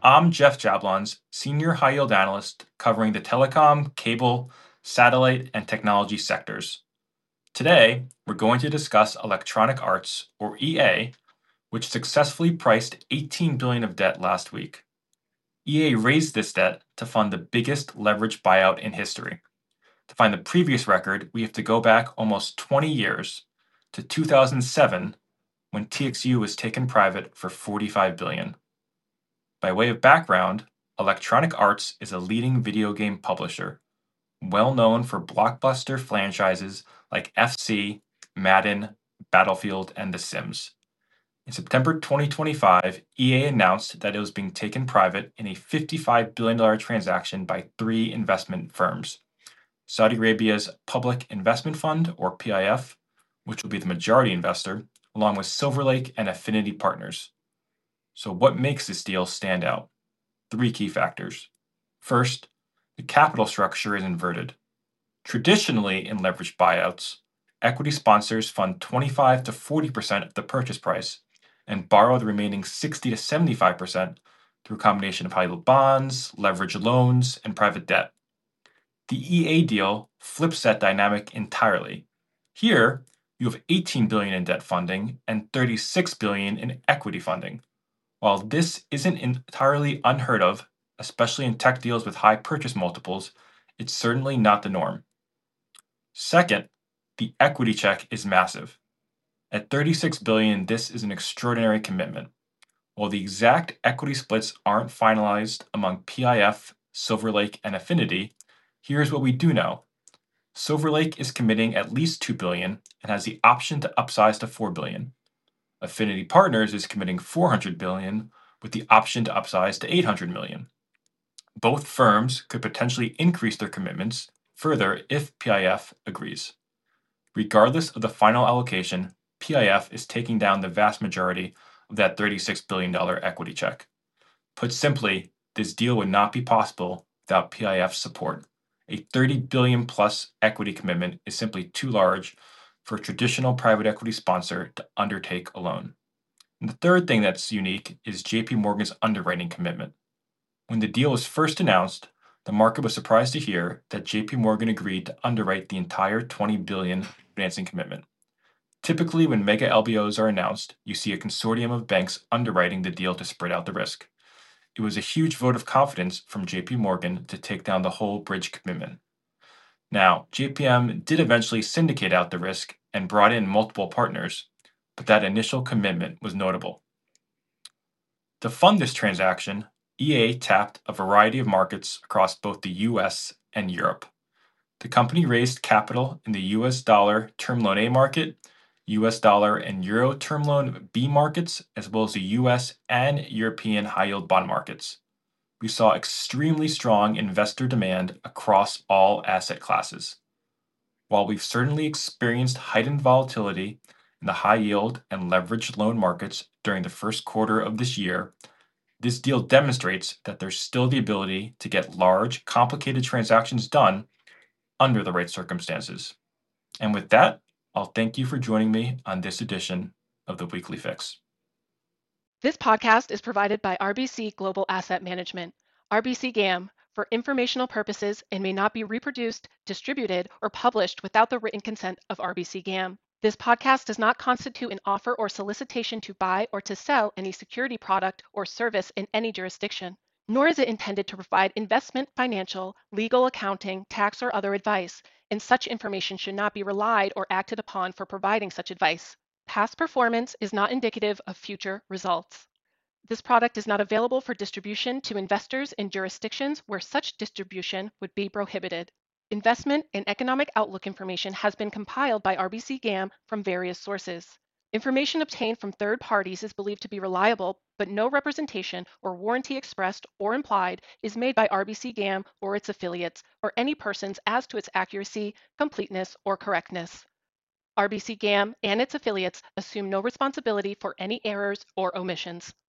I'm Jeff Jablons, Senior High Yield Analyst covering the telecom, cable, satellite, and technology sectors. Today, we're going to discuss Electronic Arts, or EA, which successfully priced $18 billion of debt last week. EA raised this debt to fund the biggest leveraged buyout in history. To find the previous record, we have to go back almost 20 years to 2007 when TXU was taken private for $45 billion. By way of background, Electronic Arts is a leading video game publisher, well known for blockbuster franchises like FC, Madden, Battlefield, and The Sims. In September 2025, EA announced that it was being taken private in a $55 billion transaction by three investment firms: Saudi Arabia's Public Investment Fund, or PIF, which will be the majority investor, along with Silver Lake and Affinity Partners. So, what makes this deal stand out? Three key factors. First, the capital structure is inverted. Traditionally, in leveraged buyouts, equity sponsors fund 25 to 40% of the purchase price and borrow the remaining 60 to 75% through a combination of high yield bonds, leveraged loans, and private debt. The EA deal flips that dynamic entirely. Here, you have $18 billion in debt funding and $36 billion in equity funding. While this isn't entirely unheard of, especially in tech deals with high purchase multiples, it's certainly not the norm. Second, the equity check is massive. At $36 billion, this is an extraordinary commitment. While the exact equity splits aren't finalized among PIF, Silver Lake, and Affinity, here's what we do know. Silver Lake is committing at least $2 billion and has the option to upsize to $4 billion. Affinity Partners is committing $400 billion with the option to upsize to $800 million. Both firms could potentially increase their commitments further if PIF agrees. Regardless of the final allocation, PIF is taking down the vast majority of that $36 billion equity check. Put simply, this deal would not be possible without PIF's support. A $30 billion plus equity commitment is simply too large for a traditional private equity sponsor to undertake alone. And the third thing that's unique is JP Morgan's underwriting commitment. When the deal was first announced, the market was surprised to hear that JP Morgan agreed to underwrite the entire $20 billion financing commitment. Typically, when mega LBOs are announced, you see a consortium of banks underwriting the deal to spread out the risk. It was a huge vote of confidence from JP Morgan to take down the whole bridge commitment. Now, JPM did eventually syndicate out the risk and brought in multiple partners, but that initial commitment was notable. To fund this transaction, EA tapped a variety of markets across both the US and Europe. The company raised capital in the US dollar term loan A market, US dollar and euro term loan B markets, as well as the US and European high yield bond markets. We saw extremely strong investor demand across all asset classes. While we've certainly experienced heightened volatility in the high yield and leveraged loan markets during the first quarter of this year, this deal demonstrates that there's still the ability to get large, complicated transactions done under the right circumstances. And with that, I'll thank you for joining me on this edition of the Weekly Fix. This podcast is provided by RBC Global Asset Management, RBC GAM, for informational purposes and may not be reproduced, distributed, or published without the written consent of RBC GAM. This podcast does not constitute an offer or solicitation to buy or to sell any security product or service in any jurisdiction, nor is it intended to provide investment, financial, legal, accounting, tax, or other advice, and such information should not be relied or acted upon for providing such advice. Past performance is not indicative of future results. This product is not available for distribution to investors in jurisdictions where such distribution would be prohibited. Investment and economic outlook information has been compiled by RBC GAM from various sources. Information obtained from third parties is believed to be reliable, but no representation or warranty expressed or implied is made by RBC GAM or its affiliates or any persons as to its accuracy, completeness, or correctness. RBC GAM and its affiliates assume no responsibility for any errors or omissions.